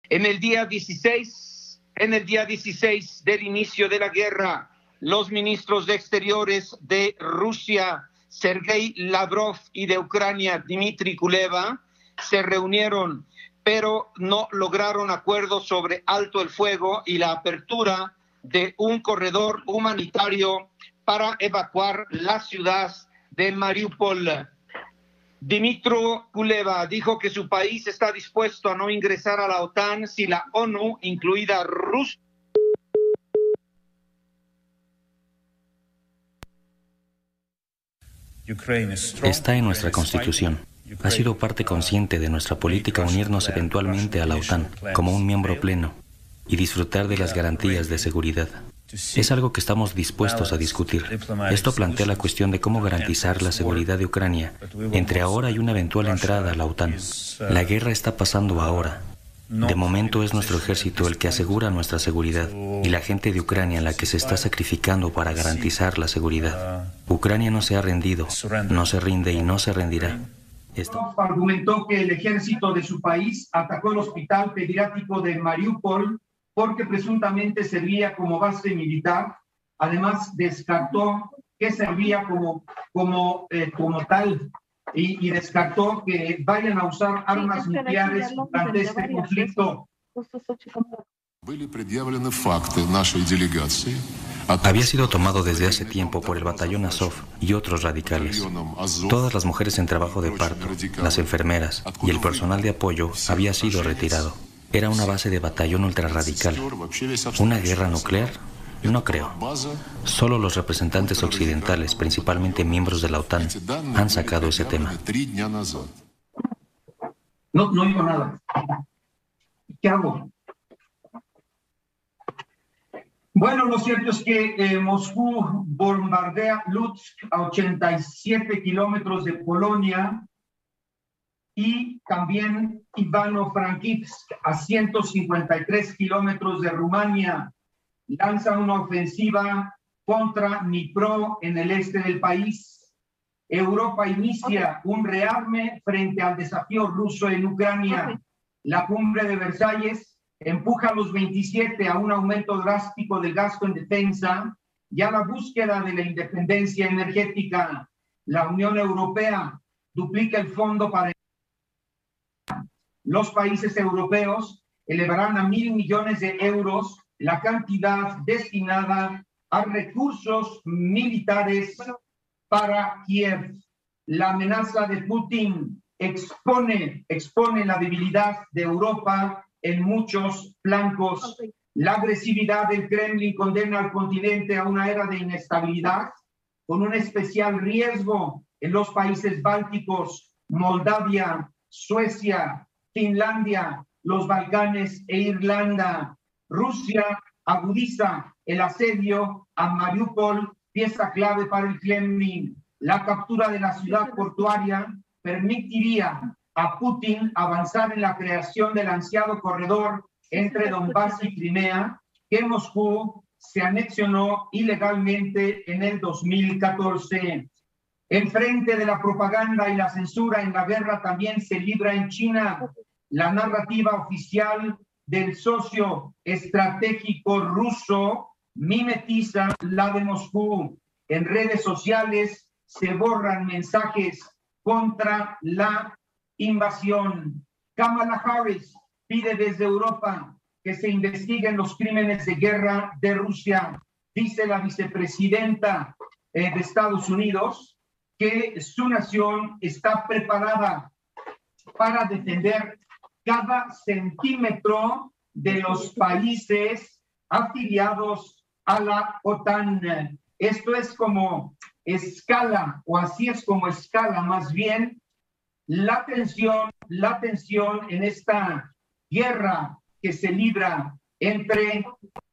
En el día 16 del inicio de la guerra, los ministros de Exteriores de Rusia, Sergei Lavrov, y de Ucrania, Dmitry Kuleba, se reunieron, pero no lograron acuerdos sobre alto el fuego y la apertura de un corredor humanitario para evacuar la ciudad de Mariupol. Dmitry Kuleba dijo que su país está dispuesto a no ingresar a la OTAN si la ONU, incluida Rusia, está en nuestra Constitución. Ha sido parte consciente de nuestra política unirnos eventualmente a la OTAN como un miembro pleno y disfrutar de las garantías de seguridad. Es algo que estamos dispuestos a discutir. Esto plantea la cuestión de cómo garantizar la seguridad de Ucrania entre ahora y una eventual entrada a la OTAN. La guerra está pasando ahora. De momento es nuestro ejército el que asegura nuestra seguridad y la gente de Ucrania la que se está sacrificando para garantizar la seguridad. Ucrania no se ha rendido, no se rinde y no se rendirá. Argumentó que el ejército de su país atacó el hospital pediátrico de Mariupol porque presuntamente servía como base militar. Además, descartó que servía como tal y descartó que vayan a usar armas nucleares durante este conflicto. Había sido tomado desde hace tiempo por el batallón Azov y otros radicales. Todas las mujeres en trabajo de parto, las enfermeras y el personal de apoyo había sido retirado. Era una base de batallón ultrarradical. ¿Una guerra nuclear? No creo. Solo los representantes occidentales, principalmente miembros de la OTAN, han sacado ese tema. No digo nada. ¿Qué hago? Bueno, lo cierto es que Moscú bombardea Lutsk, a 87 kilómetros de Polonia, y también Ivano-Frankivsk, a 153 kilómetros de Rumania. Lanza una ofensiva contra Dnipro, en el este del país. Europa inicia un rearme frente al desafío ruso en Ucrania. La cumbre de Versalles empuja a los 27 a un aumento drástico del gasto en defensa y a la búsqueda de la independencia energética. La Unión Europea duplica el fondo para los países europeos, elevarán a 1.000 millones de euros la cantidad destinada a recursos militares para Kiev. La amenaza de Putin expone la debilidad de Europa en muchos flancos. La agresividad del Kremlin condena al continente a una era de inestabilidad, con un especial riesgo en los países bálticos, Moldavia, Suecia, Finlandia, los Balcanes e Irlanda. Rusia agudiza el asedio a Mariupol, pieza clave para el Kremlin. La captura de la ciudad portuaria permitiría a Putin avanzar en la creación del ansiado corredor entre Donbass y Crimea, que Moscú se anexionó ilegalmente en el 2014. Enfrente de la propaganda y la censura en la guerra también se libra en China. La narrativa oficial del socio estratégico ruso mimetiza la de Moscú. En redes sociales se borran mensajes contra la invasión. Kamala Harris pide desde Europa que se investiguen los crímenes de guerra de Rusia. Dice la vicepresidenta de Estados Unidos que su nación está preparada para defender cada centímetro de los países afiliados a la OTAN. Esto es como escala, o así es como escala más bien la tensión en esta guerra que se libra entre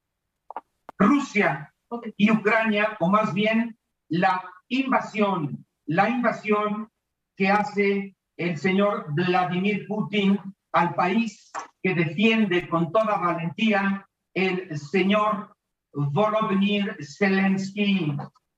Rusia y Ucrania, o más bien la invasión que hace el señor Vladimir Putin al país que defiende con toda valentía el señor Volodymyr Zelensky.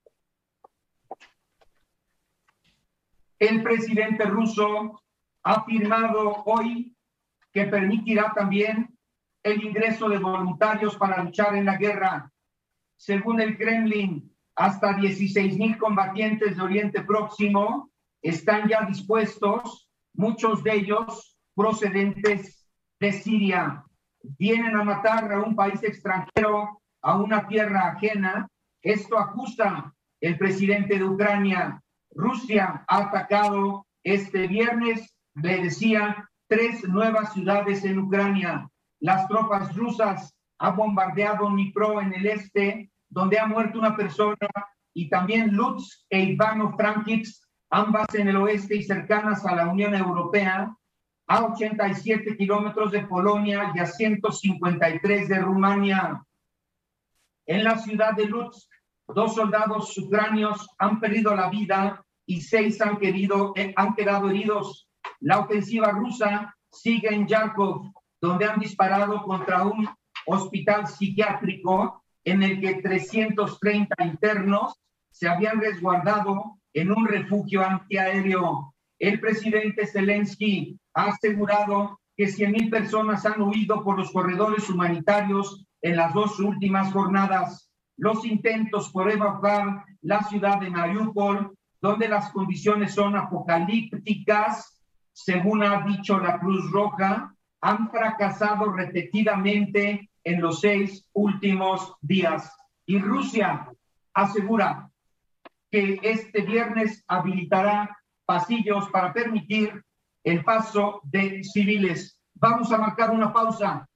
El presidente ruso ha afirmado hoy que permitirá también el ingreso de voluntarios para luchar en la guerra. Según el Kremlin, hasta 16,000 combatientes de Oriente Próximo están ya dispuestos, muchos de ellos procedentes de Siria. Vienen a matar a un país extranjero, a una tierra ajena. Esto acusa el presidente de Ucrania. Rusia ha atacado este viernes, le decía, 3 nuevas ciudades en Ucrania. Las tropas rusas han bombardeado Dnipro en el este, donde ha muerto una persona, y también Lutsk e Ivano-Frankivsk, ambas en el oeste y cercanas a la Unión Europea, a 87 kilómetros de Polonia y a 153 de Rumania. En la ciudad de Lutsk, 2 soldados ucranios han perdido la vida y 6 han quedado heridos. La ofensiva rusa sigue en Yarkov, donde han disparado contra un hospital psiquiátrico en el que 330 internos se habían resguardado en un refugio antiaéreo. El presidente Zelensky ha asegurado que 100,000 personas han huido por los corredores humanitarios en las 2 últimas jornadas. Los intentos por evacuar la ciudad de Mariupol, donde las condiciones son apocalípticas, según ha dicho la Cruz Roja, han fracasado repetidamente en los 6 últimos días. Y Rusia asegura que este viernes habilitará pasillos para permitir el paso de civiles. Vamos a marcar una pausa.